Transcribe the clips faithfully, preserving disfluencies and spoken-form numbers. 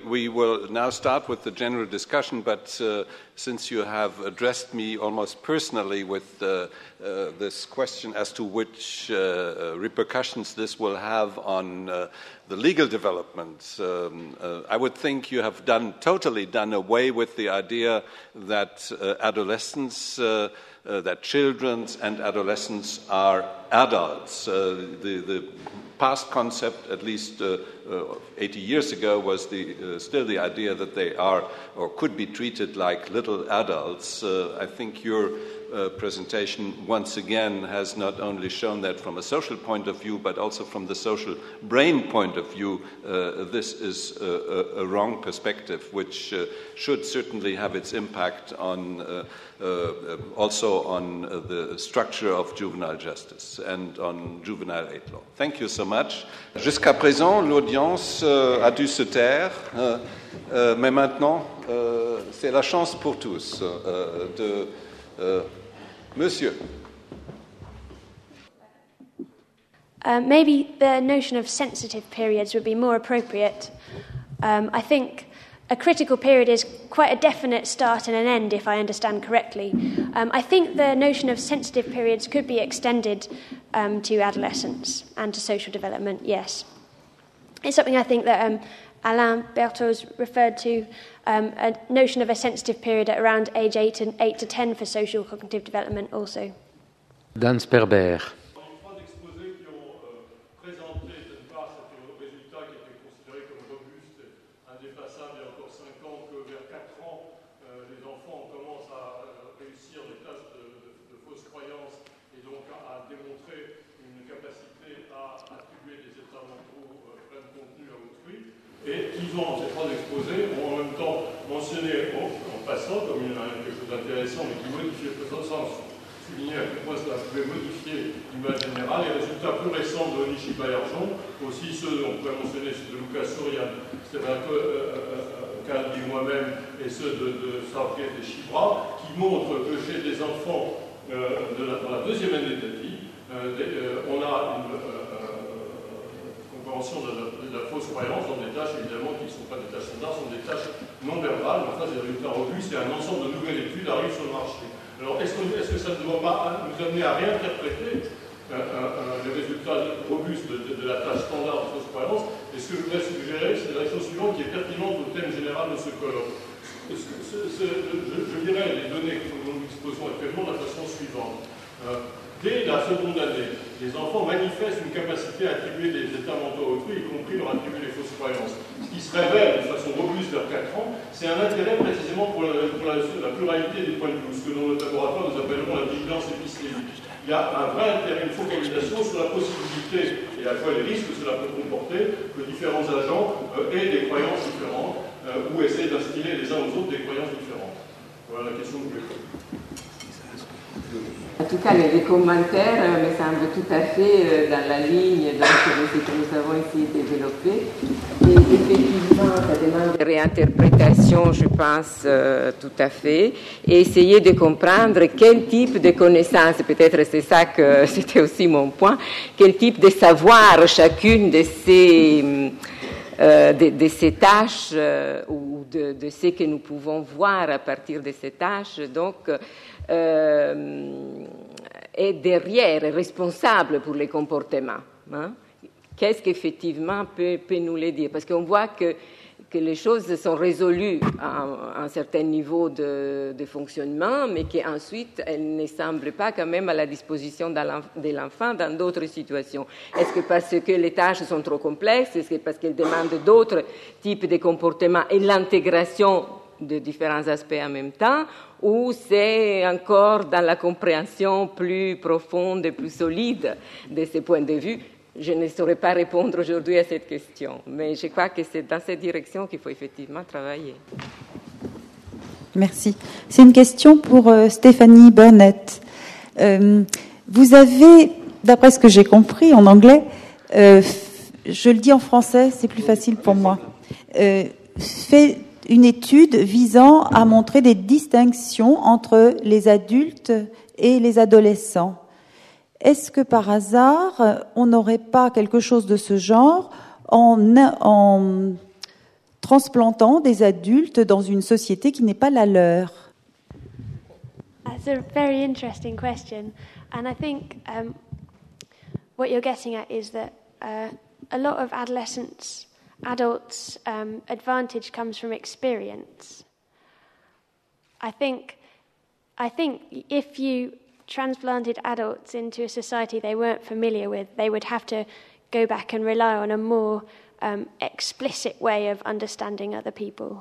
we will now start with the general discussion, but uh, since you have addressed me almost personally with uh, uh, this question as to which uh, repercussions this will have on uh, the legal developments, um, uh, I would think you have done totally done away with the idea that uh, adolescents uh, Uh, that children and adolescents are adults. Uh, the, the past concept, at least uh, uh, eighty years ago, was the, uh, still the idea that they are or could be treated like little adults. Uh, I think your uh, presentation once again has not only shown that from a social point of view, but also from the social brain point of view, uh, this is a, a, a wrong perspective, which uh, should certainly have its impact on uh, Uh, also on uh, the structure of juvenile justice and on juvenile aid law. Thank you so much. Jusqu'à présent, l'audience euh, a dû se taire, euh, euh, mais maintenant, euh, c'est la chance pour tous. Euh, de, euh, Monsieur. Uh, maybe the notion of sensitive periods would be more appropriate. Um, I think a critical period is quite a definite start and an end, if I understand correctly. Um, I think the notion of sensitive periods could be extended um, to adolescence and to social development, yes. It's something I think that um, Alain Berthaud's referred to, um, a notion of a sensitive period at around age eight, and eight to ten for social cognitive development also. Dan Sperber. Et qu'ils ont, ces trois exposés, ont en même temps mentionné, en, en passant, comme une, quelque chose d'intéressant, mais qui modifie le sens, souligner à quel point cela pouvait modifier l'image générale. Les résultats plus récents de Onishi Bayerjon, aussi ceux, on pourrait mentionner ceux de Lucas Sorian, Stéphane Calvi, moi-même, et ceux de, de Southgate et Chibra, qui montrent que chez des enfants euh, de la, dans la deuxième année de vie, euh, euh, on a une euh, compréhension de la, de la fausse croyance dans des tâches, évidemment, qui ne sont pas des tâches standards, sont des tâches non verbales. Mais enfin, des résultats robustes et un ensemble de nouvelles études arrivent sur le marché. Alors, est-ce que, est-ce que ça ne doit pas nous amener à réinterpréter euh, euh, les résultats robustes de, de, de la tâche standard de fausse croyance? Et ce que je voudrais suggérer, c'est la chose suivante qui est pertinente au thème général de ce colloque. Ce, ce, ce, je, je dirais les données que nous disposons actuellement de la façon suivante. Euh, Dès la seconde année, les enfants manifestent une capacité à attribuer des états mentaux à autrui, y compris leur attribuer les fausses croyances. Ce qui se révèle de façon robuste vers quatre ans, c'est un intérêt précisément pour la, pour la, la pluralité des points de vue, ce que dans notre laboratoire nous appellerons la vigilance épistémique. Il y a un vrai intérêt, une focalisation sur la possibilité et à la fois les risques que cela peut comporter, que différents agents euh, aient des croyances différentes euh, ou essaient d'instiller les uns aux autres des croyances différentes. Voilà la question que je voulais poser. En tout cas, les commentaires me semblent tout à fait dans la ligne de ce que nous avons essayé de développer. Et effectivement, ça demande une réinterprétation, je pense, euh, tout à fait, et essayer de comprendre quel type de connaissances, peut-être c'est ça que c'était aussi mon point, quel type de savoir chacune de ces... Euh, de, de ces tâches euh, ou de, de ce que nous pouvons voir à partir de ces tâches, donc, euh, est derrière, est responsable pour les comportements. Hein? Qu'est-ce qu'effectivement peut, peut nous le dire? Parce qu'on voit que, que les choses sont résolues à, à un certain niveau de, de fonctionnement, mais qu'ensuite, elles ne semblent pas quand même à la disposition de l'enfant dans d'autres situations. Est-ce que parce que les tâches sont trop complexes? Est-ce que parce qu'elles demandent d'autres types de comportements et l'intégration de différents aspects en même temps? Ou c'est encore dans la compréhension plus profonde et plus solide de ces points de vue? Je ne saurais pas répondre aujourd'hui à cette question, mais je crois que c'est dans cette direction qu'il faut effectivement travailler. Merci. C'est une question pour euh, Stéphanie Burnett. Euh, vous avez, d'après ce que j'ai compris en anglais, euh, je le dis en français, c'est plus facile pour moi, euh, fait une étude visant à montrer des distinctions entre les adultes et les adolescents. Est-ce que par hasard, on n'aurait pas quelque chose de ce genre en, en, transplantant des adultes dans une société qui n'est pas la leur? That's a very interesting question. And I think um, what you're getting at is that uh, a lot of adolescents, adults' um, advantage comes from experience. I think, I think if you transplanted adults into a society they weren't familiar with, they would have to go back and rely on a more um, explicit way of understanding other people.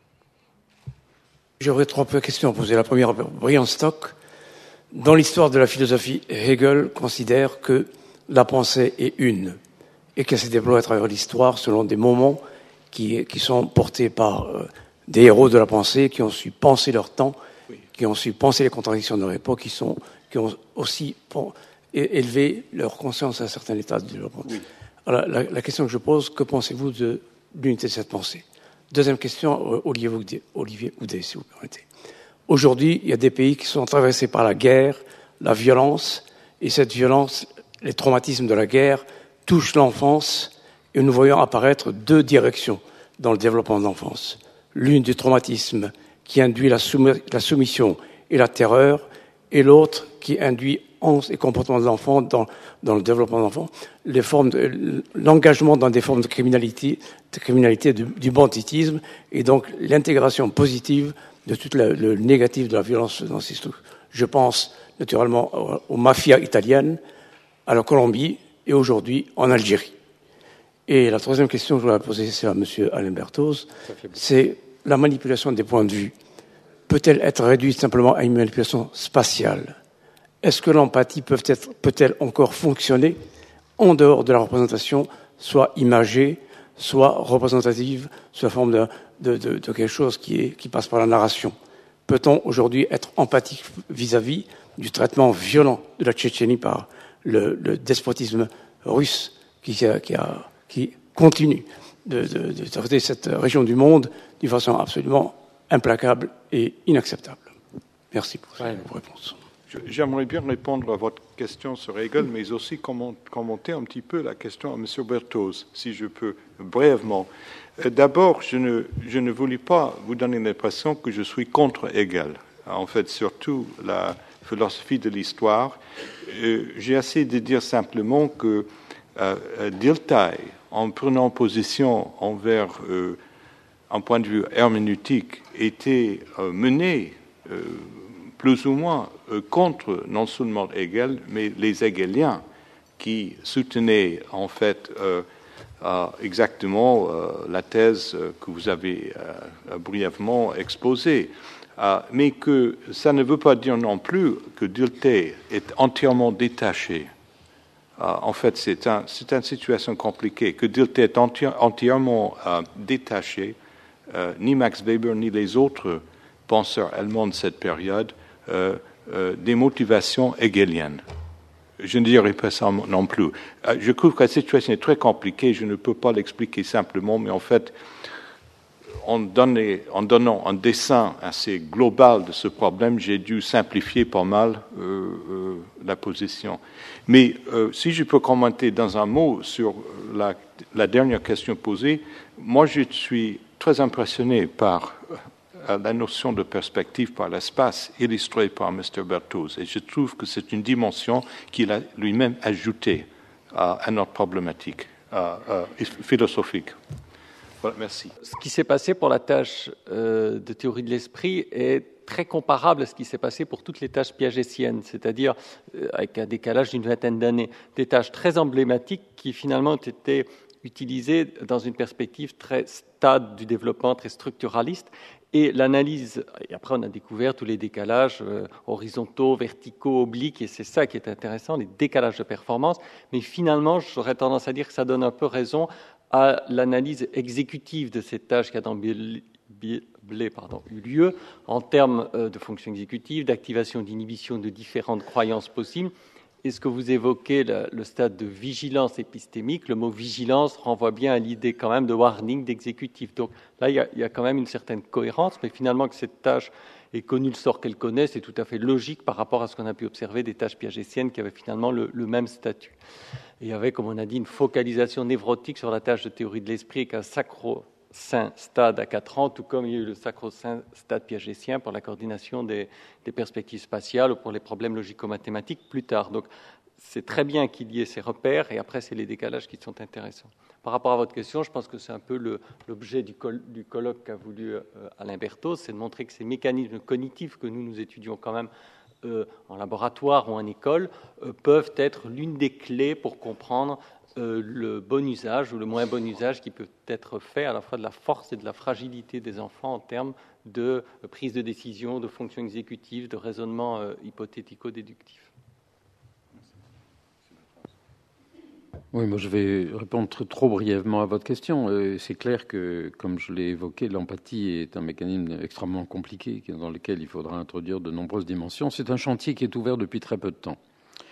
J'aurais trois questions à poser. La première, Brian Stock, dans l'histoire de la philosophie, Hegel considère que la pensée est une et qu'elle se déploie à travers l'histoire selon des moments qui, qui sont portés par euh, des héros de la pensée qui ont su penser leur temps, oui. qui ont su penser les contradictions de leur époque, qui, sont, qui ont aussi bon, élevé leur conscience à un certain état de développement. Oui. Alors, la, la question que je pose, que pensez-vous de l'unité de cette pensée? Deuxième question, Olivier Houdet, Olivier Houdet, si vous permettez. Aujourd'hui, il y a des pays qui sont traversés par la guerre, la violence, et cette violence, les traumatismes de la guerre, touchent l'enfance, et nous voyons apparaître deux directions dans le développement de l'enfance. L'une du traumatisme qui induit la, soum- la soumission et la terreur, et l'autre qui induit les comportements de l'enfant dans, dans le développement de l'enfant, les formes de, l'engagement dans des formes de criminalité, de criminalité du, du banditisme, et donc l'intégration positive de tout le, le négatif de la violence dans ces trucs. Je pense naturellement aux, aux mafias italiennes, à la Colombie et aujourd'hui en Algérie. Et la troisième question que je voudrais poser, c'est à M. Alain Berthoz, c'est la manipulation des points de vue. Peut-elle être réduite simplement à une manipulation spatiale? Est-ce que l'empathie peut être, peut-elle encore fonctionner en dehors de la représentation, soit imagée, soit représentative, sous la forme de, de, de, de quelque chose qui, est, qui passe par la narration? Peut-on aujourd'hui être empathique vis-à-vis du traitement violent de la Tchétchénie par le, le despotisme russe qui, a, qui, a, qui continue de, de, de traiter cette région du monde d'une façon absolument implacable et inacceptable? Merci pour cette réponse. J'aimerais bien répondre à votre question sur Hegel, mais aussi commenter un petit peu la question à M. Berthoz, si je peux, brièvement. D'abord, je ne, je ne voulais pas vous donner l'impression que je suis contre Hegel. En fait, surtout la philosophie de l'histoire. J'ai essayé de dire simplement que euh, Dilthey, en prenant position envers euh, un point de vue herméneutique, était euh, mené euh, plus ou moins euh, contre non seulement Hegel, mais les Hegeliens qui soutenaient en fait euh, euh, exactement euh, la thèse que vous avez euh, brièvement exposée. Euh, mais que ça ne veut pas dire non plus que Dilthey est entièrement détaché. Euh, en fait, c'est, un, c'est une situation compliquée. Que Dilthey est enti- entièrement euh, détaché, euh, ni Max Weber ni les autres penseurs allemands de cette période, Euh, euh, des motivations hegeliennes. Je ne dirais pas ça non plus. Euh, je trouve que la situation est très compliquée, je ne peux pas l'expliquer simplement, mais en fait, en, donné, en donnant un dessin assez global de ce problème, j'ai dû simplifier pas mal euh, euh, la position. Mais euh, si je peux commenter dans un mot sur la, la dernière question posée, moi je suis très impressionné par la notion de perspective par l'espace illustrée par M. Berthoz. Et je trouve que c'est une dimension qu'il a lui-même ajoutée à, à notre problématique à, à, philosophique. Voilà, merci. Ce qui s'est passé pour la tâche euh, de théorie de l'esprit est très comparable à ce qui s'est passé pour toutes les tâches piagétiennes, c'est-à-dire euh, avec un décalage d'une vingtaine d'années, des tâches très emblématiques qui finalement ont été utilisées dans une perspective très stade du développement, très structuraliste. Et l'analyse, et après on a découvert tous les décalages euh, horizontaux, verticaux, obliques, et c'est ça qui est intéressant, les décalages de performance. Mais finalement, j'aurais tendance à dire que ça donne un peu raison à l'analyse exécutive de ces tâches qui a dans Blé pardon, eu lieu en termes euh, de fonction exécutive, d'activation d'inhibition de différentes croyances possibles. Et ce que vous évoquez, le, le stade de vigilance épistémique, le mot vigilance renvoie bien à l'idée quand même de warning, d'exécutif. Donc là, il y, a, il y a quand même une certaine cohérence, mais finalement que cette tâche ait connu le sort qu'elle connaît, c'est tout à fait logique par rapport à ce qu'on a pu observer des tâches piagétiennes qui avaient finalement le, le même statut. Et il y avait, comme on a dit, une focalisation névrotique sur la tâche de théorie de l'esprit avec un sacro sacro-saint stade à quatre ans, tout comme il y a eu le sacro-saint stade piagétien pour la coordination des, des perspectives spatiales ou pour les problèmes logico-mathématiques plus tard. Donc, c'est très bien qu'il y ait ces repères, et après, c'est les décalages qui sont intéressants. Par rapport à votre question, je pense que c'est un peu le, l'objet du, col, du colloque qu'a voulu euh, Alain Berthoz, c'est de montrer que ces mécanismes cognitifs que nous, nous étudions quand même euh, en laboratoire ou en école euh, peuvent être l'une des clés pour comprendre euh, le bon usage ou le moins bon usage qui peut être fait à la fois de la force et de la fragilité des enfants en termes de euh, prise de décision, de fonction exécutive, de raisonnement euh, hypothético-déductif. Oui, moi je vais répondre trop brièvement à votre question. C'est clair que, comme je l'ai évoqué, l'empathie est un mécanisme extrêmement compliqué dans lequel il faudra introduire de nombreuses dimensions. C'est un chantier qui est ouvert depuis très peu de temps.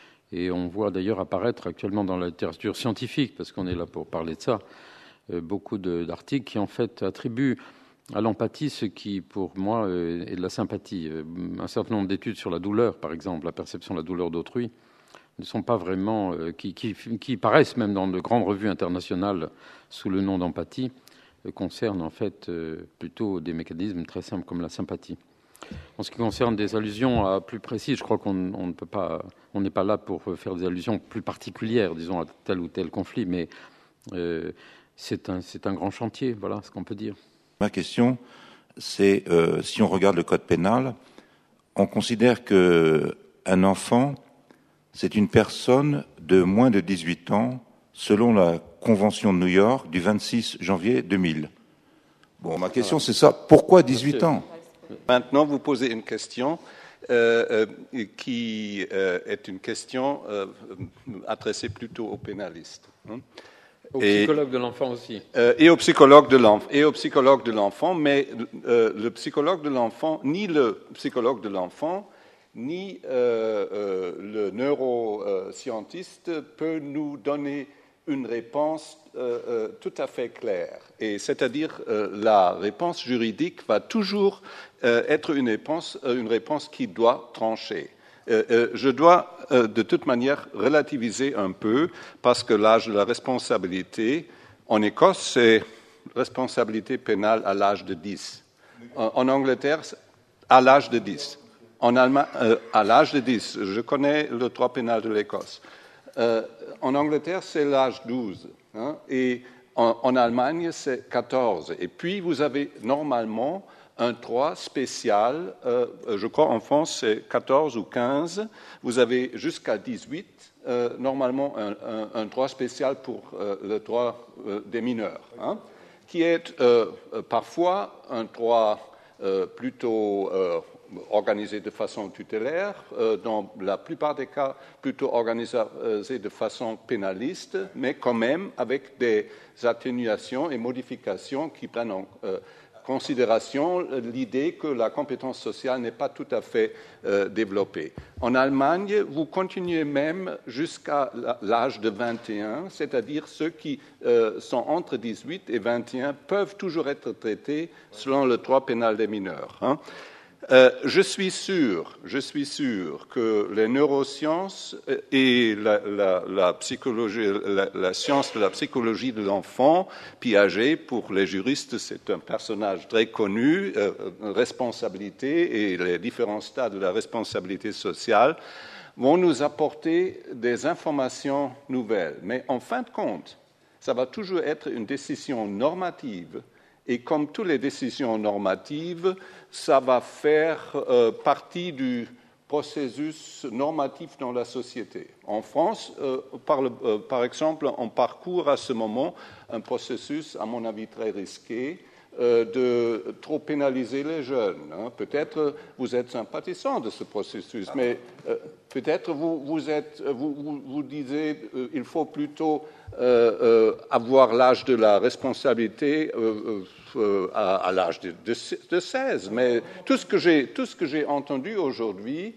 Et on voit d'ailleurs apparaître actuellement dans la littérature scientifique, parce qu'on est là pour parler de ça, beaucoup d'articles qui en fait attribuent à l'empathie ce qui, pour moi, est de la sympathie. Un certain nombre d'études sur la douleur, par exemple, la perception de la douleur d'autrui, ne sont pas vraiment, euh, qui, qui, qui paraissent même dans de grandes revues internationales sous le nom d'empathie, euh, concernent en fait euh, plutôt des mécanismes très simples comme la sympathie. En ce qui concerne des allusions à plus précises, je crois qu'on on ne peut pas, on n'est pas là pour faire des allusions plus particulières, disons, à tel ou tel conflit, mais euh, c'est un, c'est un grand chantier, voilà ce qu'on peut dire. Ma question, c'est euh, si on regarde le code pénal, on considère que un enfant, c'est une personne de moins de dix-huit ans, selon la Convention de New York du vingt-six janvier deux mille. Bon, ma question, c'est ça. Pourquoi dix-huit ans? Maintenant, vous posez une question euh, euh, qui euh, est une question euh, adressée plutôt aux pénalistes. Hein. Au psychologue de l'enfant aussi. Euh, et au psychologue de l'enfant, et au psychologue de l'enfant, mais euh, le psychologue de l'enfant, ni le psychologue de l'enfant, ni euh, euh, le neuroscientiste peut nous donner une réponse euh, euh, tout à fait claire. Et c'est-à-dire euh, la réponse juridique va toujours euh, être une réponse, euh, une réponse qui doit trancher. Euh, euh, je dois euh, de toute manière relativiser un peu parce que l'âge de la responsabilité en Écosse, c'est responsabilité pénale à l'âge de dix. En, en Angleterre, à l'âge de dix. En Allemagne, euh, à l'âge de dix, je connais le droit pénal de l'Écosse. Euh, en Angleterre, c'est l'âge douze. Hein, et en, en Allemagne, c'est quatorze. Et puis, vous avez normalement un droit spécial. Euh, je crois en France, c'est quatorze ou quinze. Vous avez jusqu'à dix-huit, euh, normalement, un, un, un droit spécial pour euh, le droit euh, des mineurs, hein, qui est euh, parfois un droit euh, plutôt euh, organisé de façon tutélaire, euh, dans la plupart des cas plutôt organisé de façon pénaliste, mais quand même avec des atténuations et modifications qui prennent en euh, considération l'idée que la compétence sociale n'est pas tout à fait euh, développée. En Allemagne, vous continuez même jusqu'à l'âge de vingt et un, c'est-à-dire ceux qui euh, sont entre dix-huit et vingt et un peuvent toujours être traités selon le droit pénal des mineurs. Hein. Euh, je suis sûr, je suis sûr que les neurosciences et la, la, la psychologie, la, la science de la psychologie de l'enfant, Piaget, pour les juristes, c'est un personnage très connu, euh, responsabilité et les différents stades de la responsabilité sociale, vont nous apporter des informations nouvelles. Mais en fin de compte, ça va toujours être une décision normative. Et comme toutes les décisions normatives, ça va faire euh, partie du processus normatif dans la société. En France, euh, par, le, euh, par exemple, on parcourt à ce moment un processus, à mon avis, très risqué, euh, de trop pénaliser les jeunes. Hein. Peut-être vous êtes sympathisant de ce processus, mais euh, peut-être vous, vous, êtes, vous, vous, vous disiez euh, il faut plutôt euh, euh, avoir l'âge de la responsabilité euh, euh, à, à l'âge de, de, de seize. Mais tout ce que j'ai, tout ce que j'ai entendu aujourd'hui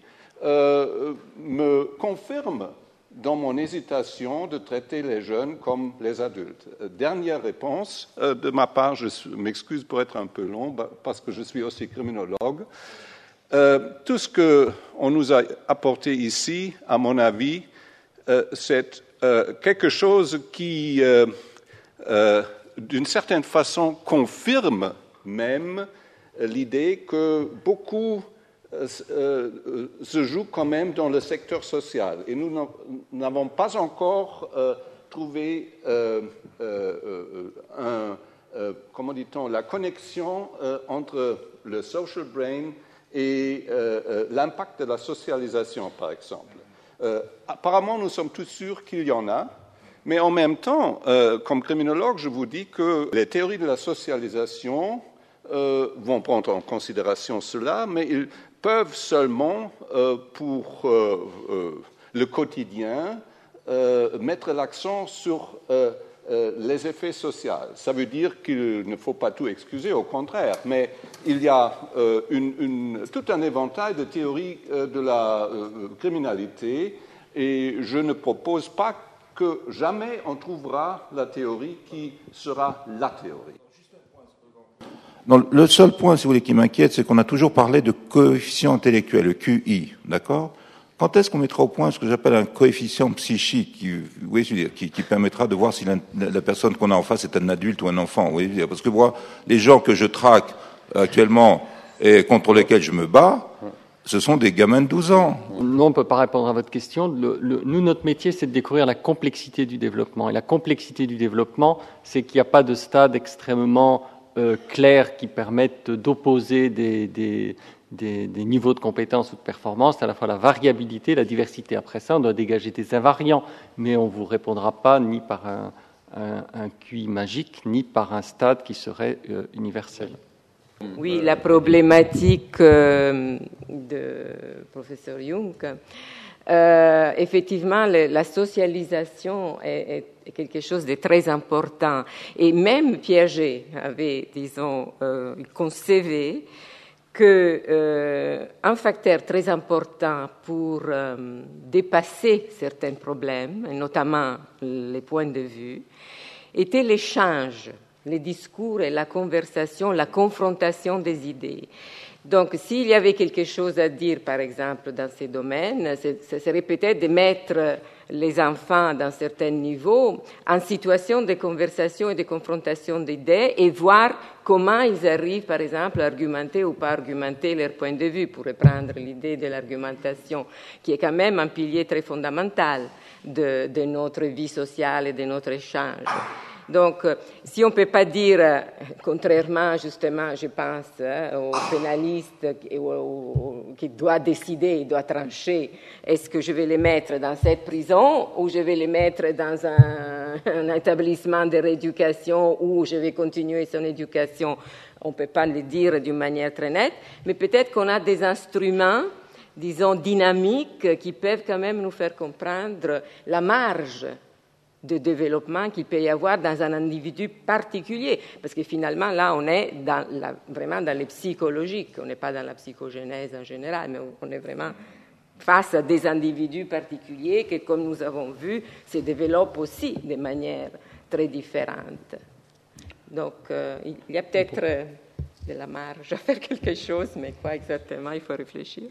euh, me confirme dans mon hésitation de traiter les jeunes comme les adultes. Dernière réponse euh, de ma part, je m'excuse pour être un peu long, parce que je suis aussi criminologue. Euh, tout ce qu'on nous a apporté ici, à mon avis, euh, c'est euh, quelque chose qui euh, euh, d'une certaine façon, confirme même l'idée que beaucoup euh, euh, se joue quand même dans le secteur social. Et nous n'avons pas encore euh, trouvé euh, euh, un, euh, comment dit-on, la connexion euh, entre le social brain et euh, euh, l'impact de la socialisation, par exemple. Euh, apparemment, nous sommes tous sûrs qu'il y en a, mais en même temps, euh, comme criminologue, je vous dis que les théories de la socialisation euh, vont prendre en considération cela, mais ils peuvent seulement, euh, pour euh, euh, le quotidien, euh, mettre l'accent sur euh, euh, les effets sociaux. Ça veut dire qu'il ne faut pas tout excuser, au contraire, mais il y a euh, une, une, tout un éventail de théories euh, de la euh, criminalité, et je ne propose pas que jamais on trouvera la théorie qui sera la théorie. Non, le seul point, si vous voulez, qui m'inquiète, c'est qu'on a toujours parlé de coefficient intellectuel, le Q I, d'accord ? Quand est-ce qu'on mettra au point ce que j'appelle un coefficient psychique, qui, vous voyez, je veux dire, qui, qui permettra de voir si la, la personne qu'on a en face est un adulte ou un enfant, vous voyez, je veux dire, parce que moi, les gens que je traque actuellement et contre lesquels je me bats, ce sont des gamins de douze ans. Non, on ne peut pas répondre à votre question. Le, le, nous, notre métier, c'est de découvrir la complexité du développement. Et la complexité du développement, c'est qu'il n'y a pas de stade extrêmement euh, clair qui permette d'opposer des, des, des, des niveaux de compétences ou de performance. C'est à la fois la variabilité, la diversité. Après ça, on doit dégager des invariants, mais on ne vous répondra pas ni par un, un, un Q I magique, ni par un stade qui serait euh, universel. Oui, la problématique euh, de professeur Jung, euh, effectivement, le, la socialisation est, est quelque chose de très important. Et même Piaget avait, disons, euh, concevé que euh, un facteur très important pour euh, dépasser certains problèmes, et notamment les points de vue, était l'échange, les discours et la conversation, la confrontation des idées. Donc, s'il y avait quelque chose à dire, par exemple, dans ces domaines, ce serait peut-être de mettre les enfants dans certains niveaux en situation de conversation et de confrontation d'idées et voir comment ils arrivent, par exemple, à argumenter ou pas argumenter leur point de vue, pour reprendre l'idée de l'argumentation, qui est quand même un pilier très fondamental de, de notre vie sociale et de notre échange. Donc, si on ne peut pas dire, contrairement justement, je pense, hein, au pénaliste qui, qui doit décider, il doit trancher, est-ce que je vais les mettre dans cette prison ou je vais les mettre dans un, un établissement de rééducation ou je vais continuer son éducation, on ne peut pas le dire d'une manière très nette, mais peut-être qu'on a des instruments, disons, dynamiques qui peuvent quand même nous faire comprendre la marge de développement qu'il peut y avoir dans un individu particulier. Parce que finalement, là, on est dans la, vraiment dans le psychologique, on n'est pas dans la psychogénèse en général, mais on est vraiment face à des individus particuliers qui, comme nous avons vu, se développent aussi de manière très différente. Donc, euh, il y a peut-être euh, de la marge à faire quelque chose, mais quoi exactement, il faut réfléchir.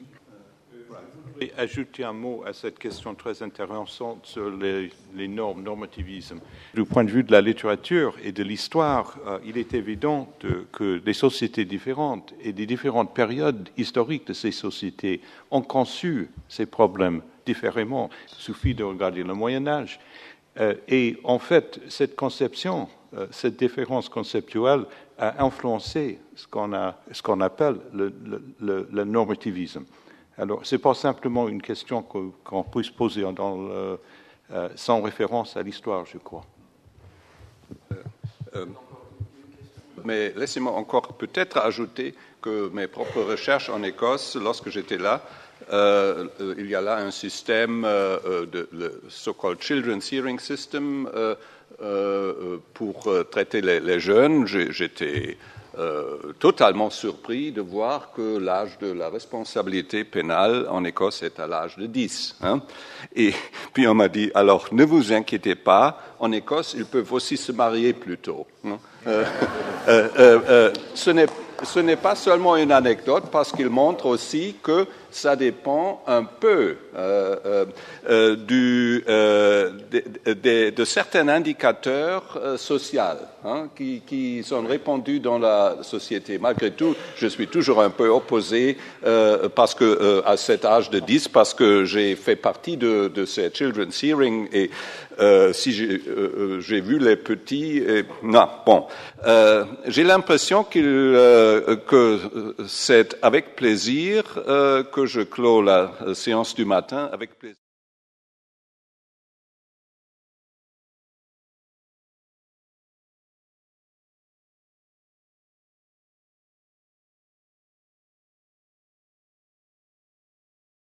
Je voudrais ajouter un mot à cette question très intéressante sur les, les normes, normativisme. Du point de vue de la littérature et de l'histoire, euh, il est évident de, que des sociétés différentes et des différentes périodes historiques de ces sociétés ont conçu ces problèmes différemment. Il suffit de regarder le Moyen-Âge. Euh, et en fait, cette conception, euh, cette différence conceptuelle a influencé ce qu'on, a, ce qu'on appelle le, le, le, le normativisme. Alors, ce n'est pas simplement une question que, qu'on puisse poser dans le, euh, sans référence à l'histoire, je crois. Euh, euh, mais laissez-moi encore peut-être ajouter que mes propres recherches en Écosse, lorsque j'étais là, euh, il y a là un système, euh, de, le so-called Children's Hearing System, euh, euh, pour traiter les, les jeunes. J'étais Euh, totalement surpris de voir que l'âge de la responsabilité pénale en Écosse est à l'âge de dix. Hein. Et puis on m'a dit, alors ne vous inquiétez pas, en Écosse, ils peuvent aussi se marier plus tôt. Hein. Euh, euh, euh, euh, ce n'est, ce n'est pas seulement une anecdote, parce qu'il montre aussi que ça dépend un peu euh, euh, du, euh, de, de, de certains indicateurs euh, sociaux hein, qui, qui sont répandus dans la société. Malgré tout, je suis toujours un peu opposé euh, parce que euh, à cet âge de dix, parce que j'ai fait partie de, de ces Children's Hearing et euh, si j'ai, euh, j'ai vu les petits, et, non, bon, euh, j'ai l'impression qu'il, euh, que c'est avec plaisir euh, que je clôt la séance du matin, avec plaisir.